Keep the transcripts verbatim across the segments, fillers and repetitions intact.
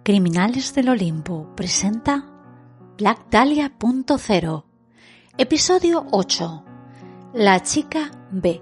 Criminales del Olimpo presenta Black Dahlia punto cero, episodio ocho. La chica B.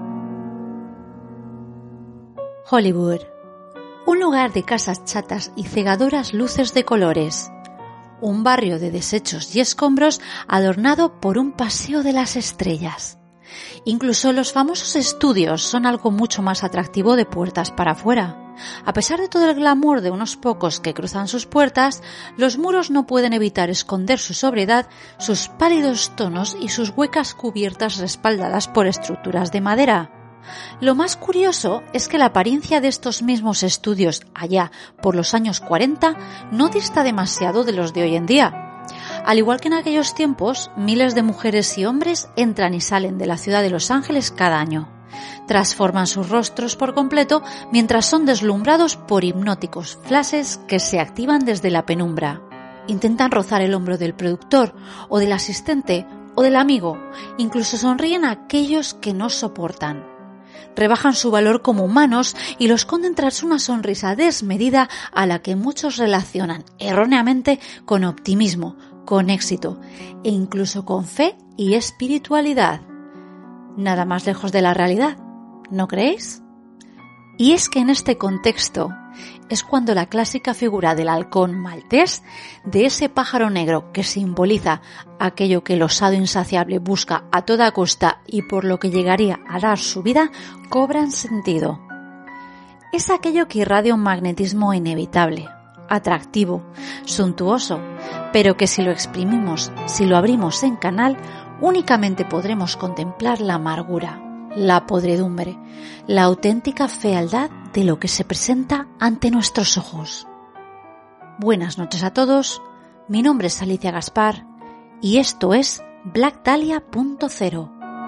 Hollywood, un lugar de casas chatas y cegadoras luces de colores, un barrio de desechos y escombros adornado por un paseo de las estrellas. Incluso los famosos estudios son algo mucho más atractivo de puertas para afuera. A pesar de todo el glamour de unos pocos que cruzan sus puertas, los muros no pueden evitar esconder su sobriedad, sus pálidos tonos y sus huecas cubiertas respaldadas por estructuras de madera. Lo más curioso es que la apariencia de estos mismos estudios allá por los años cuarenta no dista demasiado de los de hoy en día. Al igual que en aquellos tiempos, miles de mujeres y hombres entran y salen de la ciudad de Los Ángeles cada año. Transforman sus rostros por completo mientras son deslumbrados por hipnóticos flashes que se activan desde la penumbra. Intentan rozar el hombro del productor o del asistente o del amigo, incluso sonríen a aquellos que no soportan. Rebajan su valor como humanos y los esconden tras una sonrisa desmedida a la que muchos relacionan erróneamente con optimismo, con éxito e incluso con fe y espiritualidad. Nada más lejos de la realidad, ¿no creéis? Y es que en este contexto es cuando la clásica figura del halcón maltés, de ese pájaro negro que simboliza aquello que el osado insaciable busca a toda costa y por lo que llegaría a dar su vida, cobran sentido. Es aquello que irradia un magnetismo inevitable, atractivo, suntuoso, pero que si lo exprimimos, si lo abrimos en canal, únicamente podremos contemplar la amargura, la podredumbre, la auténtica fealdad de lo que se presenta ante nuestros ojos. Buenas noches a todos, mi nombre es Alicia Gaspar y esto es Black Dahlia punto cero.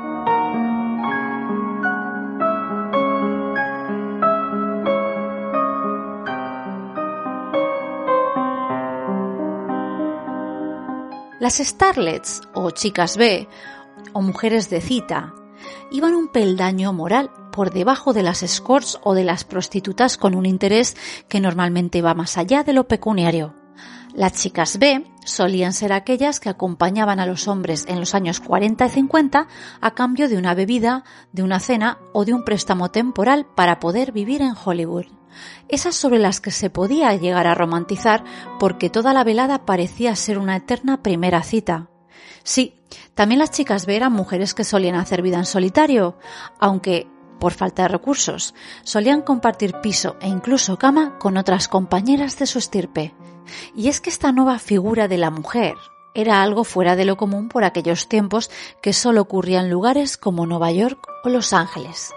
Las starlets o chicas B o mujeres de cita iban un peldaño moral por debajo de las escorts o de las prostitutas con un interés que normalmente va más allá de lo pecuniario. Las chicas B solían ser aquellas que acompañaban a los hombres en los años cuarenta y cincuenta a cambio de una bebida, de una cena o de un préstamo temporal para poder vivir en Hollywood. Esas sobre las que se podía llegar a romantizar porque toda la velada parecía ser una eterna primera cita. Sí, también las chicas B eran mujeres que solían hacer vida en solitario, aunque, por falta de recursos, solían compartir piso e incluso cama con otras compañeras de su estirpe. Y es que esta nueva figura de la mujer era algo fuera de lo común por aquellos tiempos que solo ocurría en lugares como Nueva York o Los Ángeles.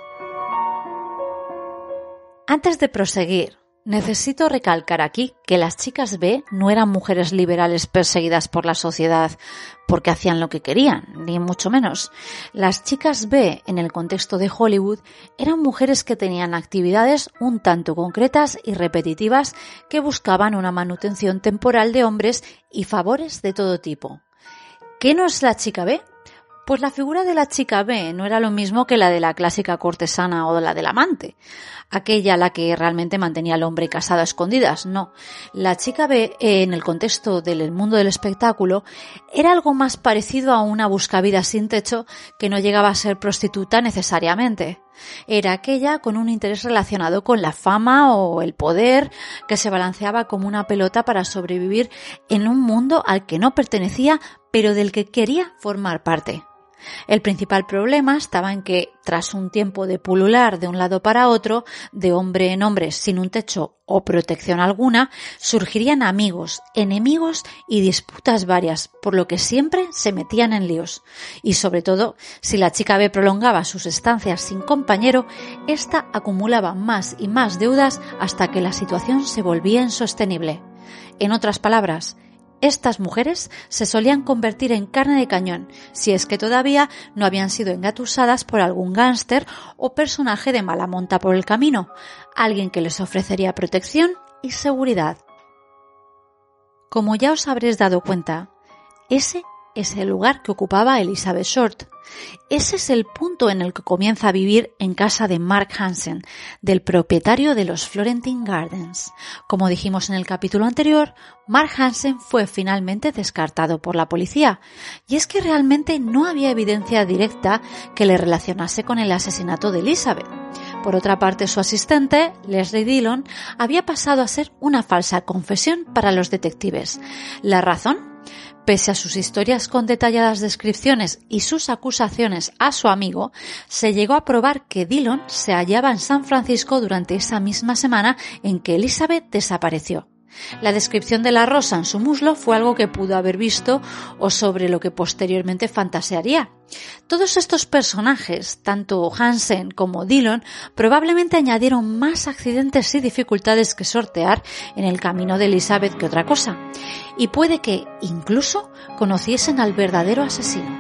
Antes de proseguir, necesito recalcar aquí que las chicas B no eran mujeres liberales perseguidas por la sociedad porque hacían lo que querían, ni mucho menos. Las chicas B, en el contexto de Hollywood, eran mujeres que tenían actividades un tanto concretas y repetitivas que buscaban una manutención temporal de hombres y favores de todo tipo. ¿Qué no es la chica B? Pues la figura de la chica B no era lo mismo que la de la clásica cortesana o la del amante, aquella a la que realmente mantenía al hombre casado a escondidas, no. La chica B, en el contexto del mundo del espectáculo, era algo más parecido a una buscavidas sin techo que no llegaba a ser prostituta necesariamente. Era aquella con un interés relacionado con la fama o el poder, que se balanceaba como una pelota para sobrevivir en un mundo al que no pertenecía, pero del que quería formar parte. El principal problema estaba en que, tras un tiempo de pulular de un lado para otro, de hombre en hombre sin un techo o protección alguna, surgirían amigos, enemigos y disputas varias, por lo que siempre se metían en líos. Y sobre todo, si la chica B prolongaba sus estancias sin compañero, ésta acumulaba más y más deudas hasta que la situación se volvía insostenible. En otras palabras, estas mujeres se solían convertir en carne de cañón, si es que todavía no habían sido engatusadas por algún gángster o personaje de mala monta por el camino, alguien que les ofrecería protección y seguridad. Como ya os habréis dado cuenta, ese es el lugar que ocupaba Elizabeth Short. Ese es el punto en el que comienza a vivir en casa de Mark Hansen, del propietario de los Florentine Gardens. Como dijimos en el capítulo anterior, Mark Hansen fue finalmente descartado por la policía, y es que realmente no había evidencia directa que le relacionase con el asesinato de Elizabeth. Por otra parte, su asistente, Leslie Dillon, había pasado a ser una falsa confesión para los detectives. ¿La razón? Pese a sus historias con detalladas descripciones y sus acusaciones a su amigo, se llegó a probar que Dillon se hallaba en San Francisco durante esa misma semana en que Elizabeth desapareció. La descripción de la rosa en su muslo fue algo que pudo haber visto o sobre lo que posteriormente fantasearía. Todos estos personajes, tanto Hansen como Dillon, probablemente añadieron más accidentes y dificultades que sortear en el camino de Elizabeth que otra cosa, y puede que, incluso, conociesen al verdadero asesino.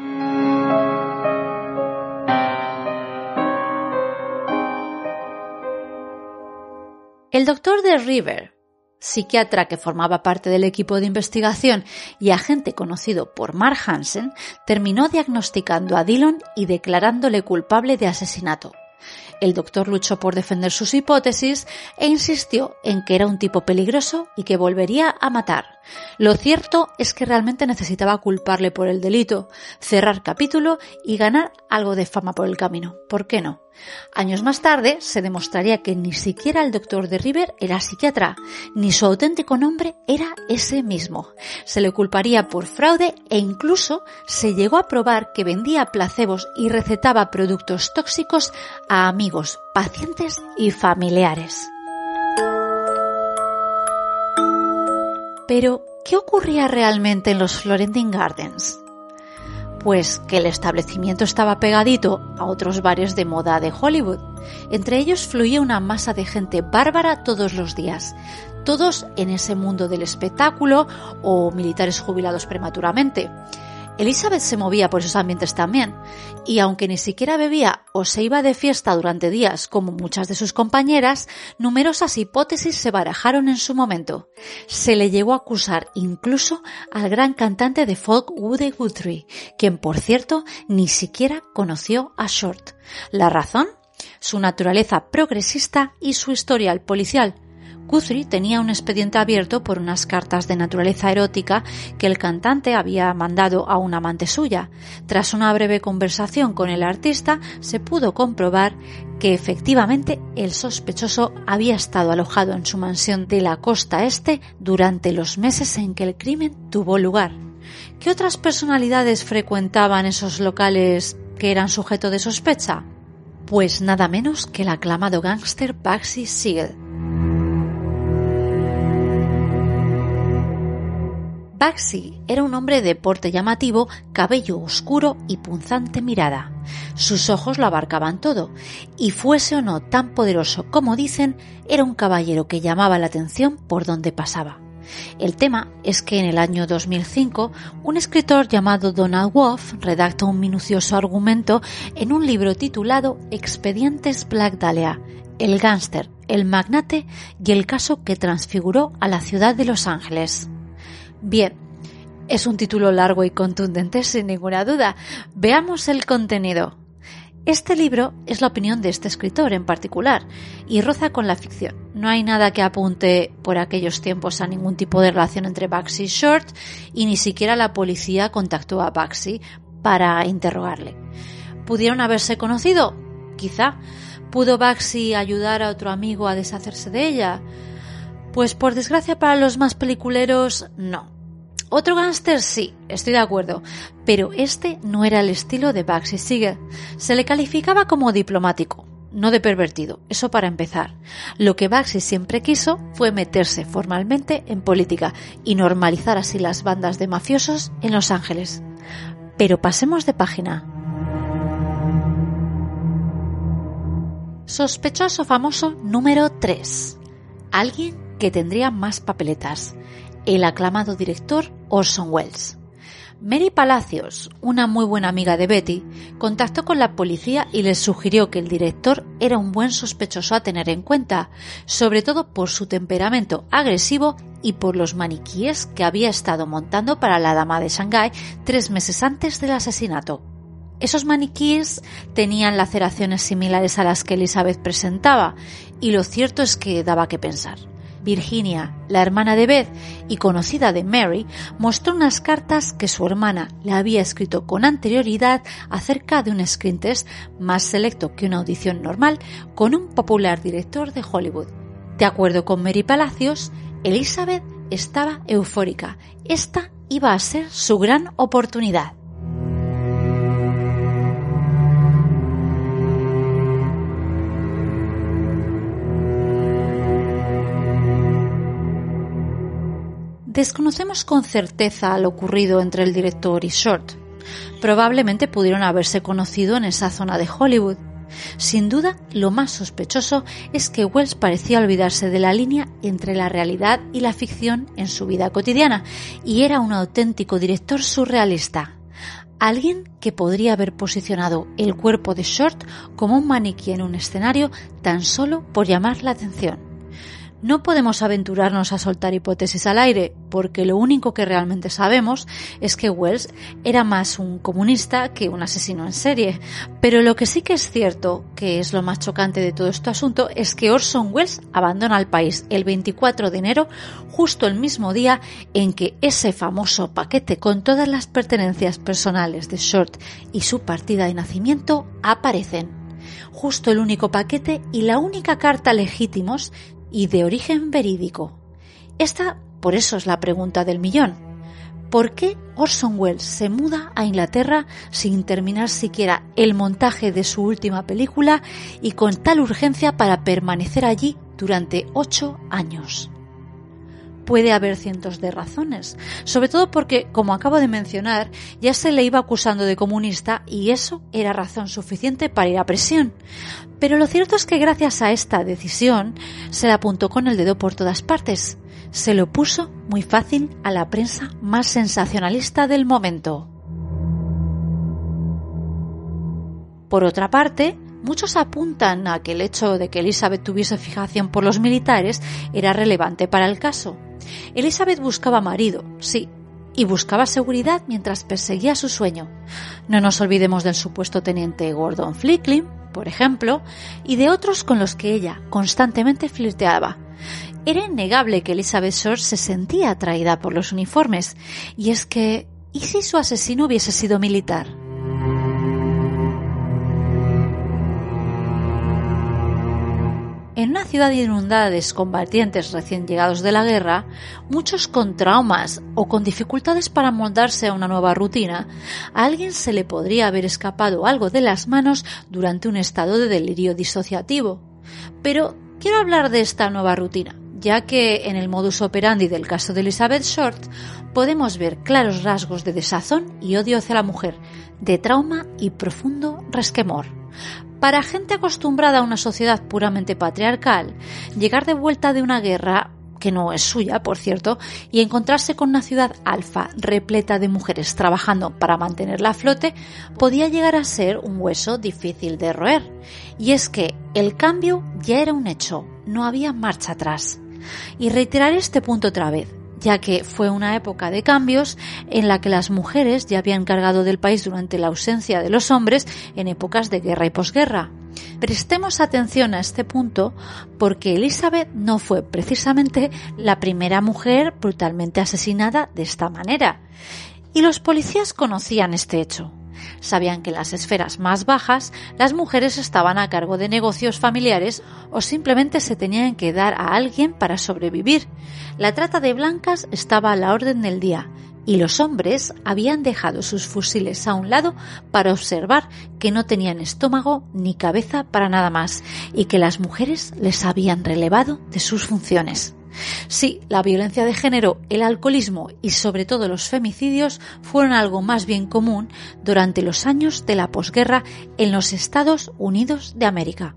El doctor de River, psiquiatra que formaba parte del equipo de investigación y agente conocido por Mark Hansen, terminó diagnosticando a Dillon y declarándole culpable de asesinato. El doctor luchó por defender sus hipótesis e insistió en que era un tipo peligroso y que volvería a matar. Lo cierto es que realmente necesitaba culparle por el delito, cerrar capítulo y ganar algo de fama por el camino. ¿Por qué no? Años más tarde se demostraría que ni siquiera el doctor de River era psiquiatra, ni su auténtico nombre era ese mismo. Se le culparía por fraude e incluso se llegó a probar que vendía placebos y recetaba productos tóxicos a amigos, pacientes y familiares. Pero, ¿qué ocurría realmente en los Florentine Gardens? Pues que el establecimiento estaba pegadito a otros bares de moda de Hollywood. Entre ellos fluía una masa de gente bárbara todos los días, todos en ese mundo del espectáculo o militares jubilados prematuramente. Elizabeth se movía por esos ambientes también, y aunque ni siquiera bebía o se iba de fiesta durante días como muchas de sus compañeras, numerosas hipótesis se barajaron en su momento. Se le llegó a acusar incluso al gran cantante de folk Woody Guthrie, quien por cierto ni siquiera conoció a Short. ¿La razón? Su naturaleza progresista y su historial policial. Guthrie tenía un expediente abierto por unas cartas de naturaleza erótica que el cantante había mandado a una amante suya. Tras una breve conversación con el artista, se pudo comprobar que efectivamente el sospechoso había estado alojado en su mansión de la costa este durante los meses en que el crimen tuvo lugar. ¿Qué otras personalidades frecuentaban esos locales que eran sujeto de sospecha? Pues nada menos que el aclamado gángster Bugsy Siegel. Bugsy era un hombre de porte llamativo, cabello oscuro y punzante mirada. Sus ojos lo abarcaban todo, y fuese o no tan poderoso como dicen, era un caballero que llamaba la atención por donde pasaba. El tema es que en el año dos mil cinco, un escritor llamado Donald Wolfe redacta un minucioso argumento en un libro titulado Expedientes Black Dahlia, el gángster, el magnate y el caso que transfiguró a la ciudad de Los Ángeles. Bien, es un título largo y contundente sin ninguna duda. Veamos el contenido. Este libro es la opinión de este escritor en particular y roza con la ficción. No hay nada que apunte por aquellos tiempos a ningún tipo de relación entre Bugsy y Short y ni siquiera la policía contactó a Bugsy para interrogarle. ¿Pudieron haberse conocido? Quizá. ¿Pudo Bugsy ayudar a otro amigo a deshacerse de ella? Pues por desgracia para los más peliculeros, no. Otro gángster sí, estoy de acuerdo, pero este no era el estilo de Bugsy Siegel. Se le calificaba como diplomático, no de pervertido, eso para empezar. Lo que Bugsy siempre quiso fue meterse formalmente en política y normalizar así las bandas de mafiosos en Los Ángeles. Pero pasemos de página. Sospechoso famoso número tres. Alguien que tendría más papeletas, el aclamado director Orson Welles. Mary Palacios, una muy buena amiga de Betty, contactó con la policía y les sugirió que el director era un buen sospechoso a tener en cuenta, sobre todo por su temperamento agresivo y por los maniquíes que había estado montando para la dama de Shanghái tres meses antes del asesinato. Esos maniquíes tenían laceraciones similares a las que Elizabeth presentaba, y lo cierto es que daba que pensar. Virginia, la hermana de Beth y conocida de Mary, mostró unas cartas que su hermana le había escrito con anterioridad acerca de un screen test más selecto que una audición normal con un popular director de Hollywood. De acuerdo con Mary Palacios, Elizabeth estaba eufórica. Esta iba a ser su gran oportunidad. Desconocemos con certeza lo ocurrido entre el director y Short. Probablemente pudieron haberse conocido en esa zona de Hollywood. Sin duda, lo más sospechoso es que Welles parecía olvidarse de la línea entre la realidad y la ficción en su vida cotidiana, y era un auténtico director surrealista. Alguien que podría haber posicionado el cuerpo de Short como un maniquí en un escenario tan solo por llamar la atención. No podemos aventurarnos a soltar hipótesis al aire, porque lo único que realmente sabemos es que Welles era más un comunista que un asesino en serie. Pero lo que sí que es cierto, que es lo más chocante de todo este asunto, es que Orson Welles abandona el país el veinticuatro de enero, justo el mismo día en que ese famoso paquete con todas las pertenencias personales de Short y su partida de nacimiento aparecen. Justo el único paquete y la única carta legítimos y de origen verídico. Esta, por eso, es la pregunta del millón. ¿Por qué Orson Welles se muda a Inglaterra sin terminar siquiera el montaje de su última película y con tal urgencia para permanecer allí durante ocho años? Puede haber cientos de razones, sobre todo porque, como acabo de mencionar, ya se le iba acusando de comunista y eso era razón suficiente para ir a prisión. Pero lo cierto es que gracias a esta decisión se le apuntó con el dedo por todas partes. Se lo puso muy fácil a la prensa más sensacionalista del momento. Por otra parte, muchos apuntan a que el hecho de que Elizabeth tuviese fijación por los militares era relevante para el caso. Elizabeth buscaba marido, sí, y buscaba seguridad mientras perseguía su sueño. No nos olvidemos del supuesto teniente Gordon Flicklin, por ejemplo, y de otros con los que ella constantemente flirteaba. Era innegable que Elizabeth Short se sentía atraída por los uniformes, y es que, ¿y si su asesino hubiese sido militar? En una ciudad inundada de excombatientes recién llegados de la guerra, muchos con traumas o con dificultades para moldarse a una nueva rutina, a alguien se le podría haber escapado algo de las manos durante un estado de delirio disociativo. Pero quiero hablar de esta nueva rutina, ya que en el modus operandi del caso de Elizabeth Short podemos ver claros rasgos de desazón y odio hacia la mujer, de trauma y profundo resquemor. Para gente acostumbrada a una sociedad puramente patriarcal, llegar de vuelta de una guerra, que no es suya, por cierto, y encontrarse con una ciudad alfa repleta de mujeres trabajando para mantenerla a flote, podía llegar a ser un hueso difícil de roer. Y es que el cambio ya era un hecho, no había marcha atrás. Y reiteraré este punto otra vez, ya que fue una época de cambios en la que las mujeres ya habían cargado del país durante la ausencia de los hombres en épocas de guerra y posguerra. Prestemos atención a este punto porque Elizabeth no fue precisamente la primera mujer brutalmente asesinada de esta manera. Y los policías conocían este hecho. Sabían que en las esferas más bajas las mujeres estaban a cargo de negocios familiares o simplemente se tenían que dar a alguien para sobrevivir. La trata de blancas estaba a la orden del día y los hombres habían dejado sus fusiles a un lado para observar que no tenían estómago ni cabeza para nada más y que las mujeres les habían relevado de sus funciones. Sí, la violencia de género, el alcoholismo y sobre todo los femicidios fueron algo más bien común durante los años de la posguerra en los Estados Unidos de América.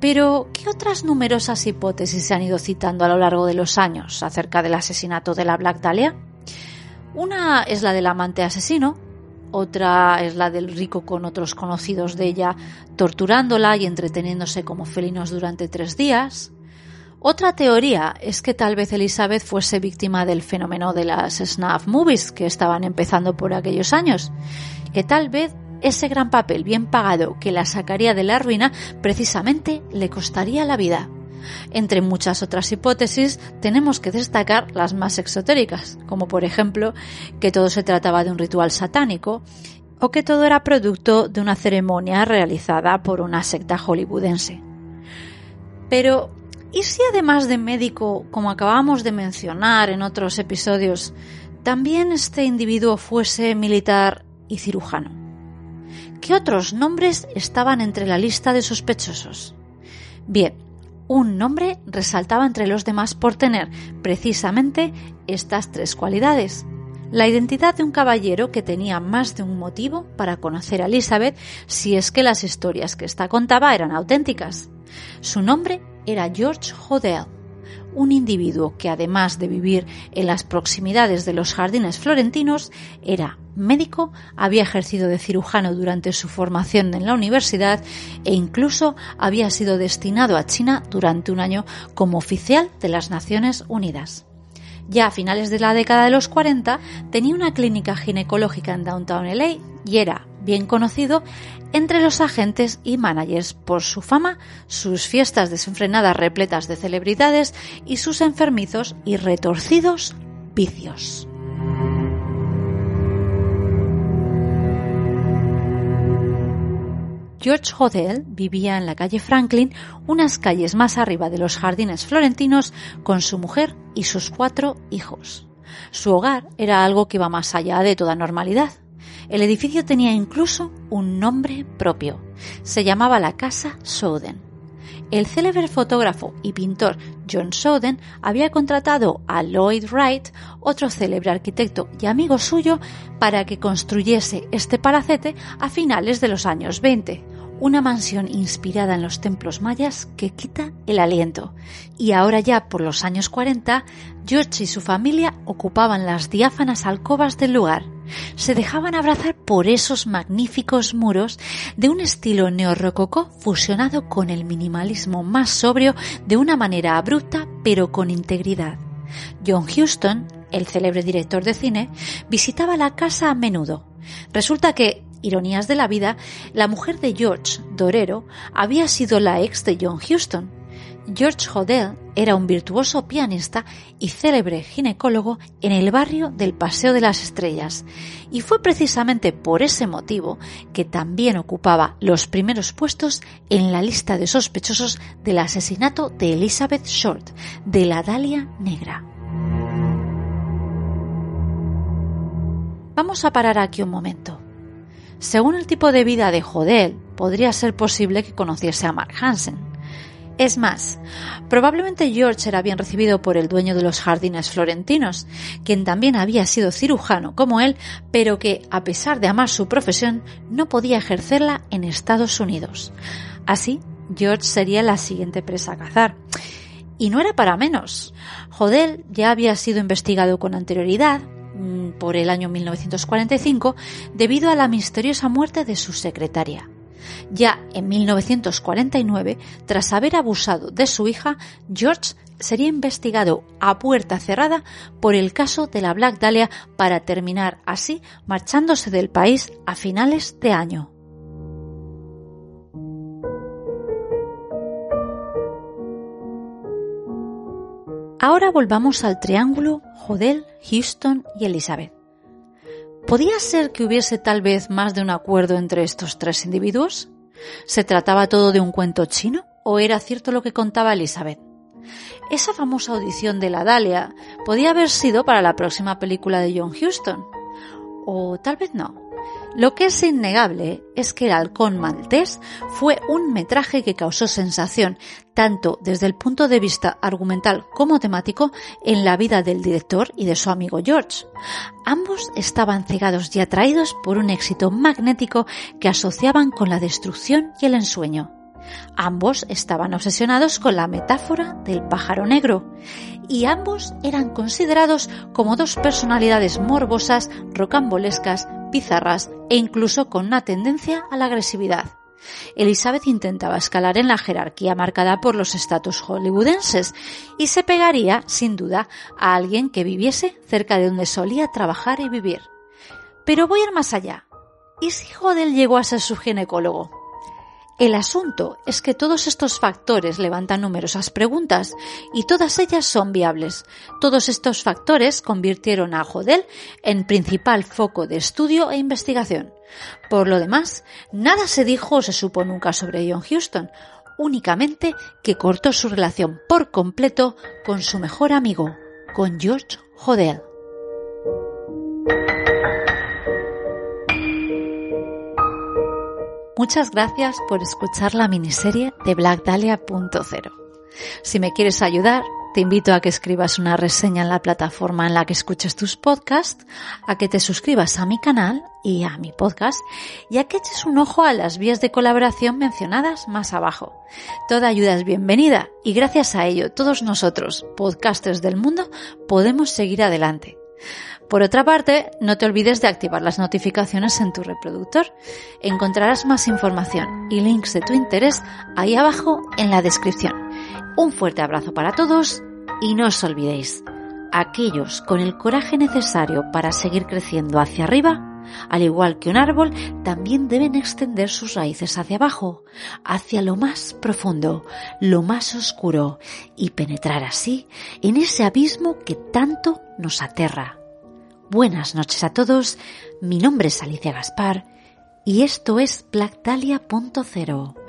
Pero, ¿qué otras numerosas hipótesis se han ido citando a lo largo de los años acerca del asesinato de la Black Dahlia? Una es la del amante asesino, otra es la del rico con otros conocidos de ella torturándola y entreteniéndose como felinos durante tres días. Otra teoría es que tal vez Elizabeth fuese víctima del fenómeno de las snuff movies que estaban empezando por aquellos años, que tal vez ese gran papel bien pagado que la sacaría de la ruina precisamente le costaría la vida. Entre muchas otras hipótesis tenemos que destacar las más exotéricas, como por ejemplo que todo se trataba de un ritual satánico o que todo era producto de una ceremonia realizada por una secta hollywoodense. Pero, ¿y si además de médico, como acabamos de mencionar en otros episodios, también este individuo fuese militar y cirujano? ¿Qué otros nombres estaban entre la lista de sospechosos? Bien, un nombre resaltaba entre los demás por tener precisamente estas tres cualidades. La identidad de un caballero que tenía más de un motivo para conocer a Elizabeth si es que las historias que ésta contaba eran auténticas. Su nombre era George Hodel, un individuo que además de vivir en las proximidades de los jardines florentinos, era médico, había ejercido de cirujano durante su formación en la universidad e incluso había sido destinado a China durante un año como oficial de las Naciones Unidas. Ya a finales de la década de los cuarenta tenía una clínica ginecológica en Downtown L A y era bien conocido entre los agentes y managers por su fama, sus fiestas desenfrenadas repletas de celebridades y sus enfermizos y retorcidos vicios. George Hodel vivía en la calle Franklin, unas calles más arriba de los jardines florentinos, con su mujer y sus cuatro hijos. Su hogar era algo que iba más allá de toda normalidad. El edificio tenía incluso un nombre propio. Se llamaba la Casa Soden. El célebre fotógrafo y pintor John Soden había contratado a Lloyd Wright, otro célebre arquitecto y amigo suyo, para que construyese este palacete a finales de los años veinte. Una mansión inspirada en los templos mayas que quita el aliento. Y ahora ya por los años cuarenta, George y su familia ocupaban las diáfanas alcobas del lugar. Se dejaban abrazar por esos magníficos muros de un estilo neorrococó fusionado con el minimalismo más sobrio de una manera abrupta pero con integridad. John Huston, el célebre director de cine, visitaba la casa a menudo. Resulta que, ironías de la vida, la mujer de George, Dorero, había sido la ex de John Huston. George Hodel era un virtuoso pianista y célebre ginecólogo en el barrio del Paseo de las Estrellas, y fue precisamente por ese motivo que también ocupaba los primeros puestos en la lista de sospechosos del asesinato de Elizabeth Short, de la Dahlia Negra. Vamos a parar aquí un momento. Según el tipo de vida de Hodel, podría ser posible que conociese a Mark Hansen. Es más, probablemente George era bien recibido por el dueño de los jardines florentinos, quien también había sido cirujano como él, pero que, a pesar de amar su profesión, no podía ejercerla en Estados Unidos. Así, George sería la siguiente presa a cazar. Y no era para menos. Hodel ya había sido investigado con anterioridad, por el año mil novecientos cuarenta y cinco, debido a la misteriosa muerte de su secretaria. Ya en mil novecientos cuarenta y nueve, tras haber abusado de su hija, George sería investigado a puerta cerrada por el caso de la Black Dahlia para terminar así marchándose del país a finales de año. Ahora volvamos al triángulo Hodel, Huston y Elizabeth. ¿Podía ser que hubiese tal vez más de un acuerdo entre estos tres individuos? ¿Se trataba todo de un cuento chino o era cierto lo que contaba Elizabeth? Esa famosa audición de la Dahlia podía haber sido para la próxima película de John Huston. O tal vez no. Lo que es innegable es que El halcón maltés fue un metraje que causó sensación, tanto desde el punto de vista argumental como temático, en la vida del director y de su amigo George. Ambos estaban cegados y atraídos por un éxito magnético que asociaban con la destrucción y el ensueño. Ambos estaban obsesionados con la metáfora del pájaro negro y ambos eran considerados como dos personalidades morbosas, rocambolescas, bizarras e incluso con una tendencia a la agresividad. Elizabeth intentaba escalar en la jerarquía marcada por los estatus hollywoodenses y se pegaría, sin duda, a alguien que viviese cerca de donde solía trabajar y vivir. Pero voy a ir más allá. ¿Y si Hodel llegó a ser su ginecólogo? El asunto es que todos estos factores levantan numerosas preguntas y todas ellas son viables. Todos estos factores convirtieron a Hodel en principal foco de estudio e investigación. Por lo demás, nada se dijo o se supo nunca sobre John Huston, únicamente que cortó su relación por completo con su mejor amigo, con George Hodel. Muchas gracias por escuchar la miniserie de Black Dahlia punto cero. Si me quieres ayudar, te invito a que escribas una reseña en la plataforma en la que escuches tus podcasts, a que te suscribas a mi canal y a mi podcast y a que eches un ojo a las vías de colaboración mencionadas más abajo. Toda ayuda es bienvenida y gracias a ello todos nosotros, podcasters del mundo, podemos seguir adelante. Por otra parte, no te olvides de activar las notificaciones en tu reproductor. Encontrarás más información y links de tu interés ahí abajo en la descripción. Un fuerte abrazo para todos y no os olvidéis, aquellos con el coraje necesario para seguir creciendo hacia arriba, al igual que un árbol, también deben extender sus raíces hacia abajo, hacia lo más profundo, lo más oscuro, y penetrar así en ese abismo que tanto nos aterra. Buenas noches a todos, mi nombre es Alicia Gaspar y esto es Black Dahlia punto cero.